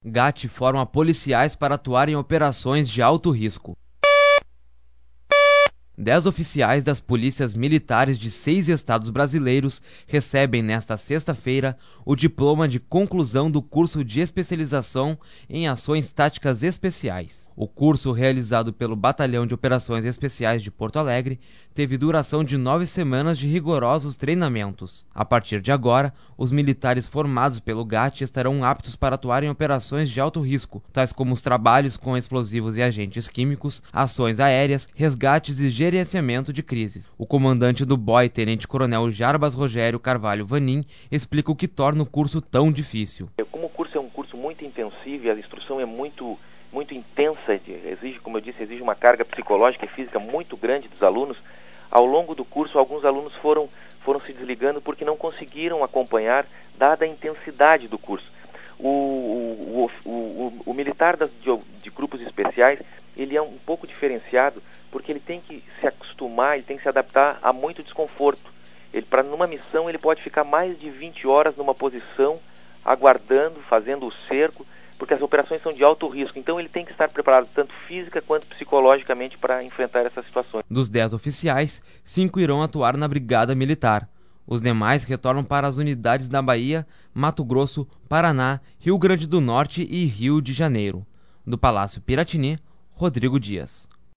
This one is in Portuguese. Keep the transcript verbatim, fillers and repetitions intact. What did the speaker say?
GAT forma policiais para atuar em operações de alto risco. Dez oficiais das polícias militares de seis estados brasileiros recebem nesta sexta-feira o diploma de conclusão do curso de especialização em ações táticas especiais. O curso, realizado pelo Batalhão de Operações Especiais de Porto Alegre, teve duração de nove semanas de rigorosos treinamentos. A partir de agora, os militares formados pelo GAT estarão aptos para atuar em operações de alto risco, tais como os trabalhos com explosivos e agentes químicos, ações aéreas, resgates e gerenciamento de crises. O comandante do B O I, tenente-coronel Jarbas Rogério Carvalho Vanin, explica o que torna o curso tão difícil. Como o curso é um curso muito intensivo e a instrução é muito, muito intensa, exige, como eu disse, exige uma carga psicológica e física muito grande dos alunos, ao longo do curso alguns alunos foram, foram se desligando porque não conseguiram acompanhar, dada a intensidade do curso. O, o, o, o, o militar das, de, de grupos especiais, ele é um pouco diferenciado porque ele tem que se acostumar e tem que se adaptar a muito desconforto. Ele, para numa missão, ele pode ficar mais de vinte horas numa posição, aguardando, fazendo o cerco, porque as operações são de alto risco. Então ele tem que estar preparado tanto física quanto psicologicamente para enfrentar essas situações. Dos dez oficiais, cinco irão atuar na Brigada Militar. Os demais retornam para as unidades da Bahia, Mato Grosso, Paraná, Rio Grande do Norte e Rio de Janeiro. Do Palácio Piratini, Rodrigo Dias.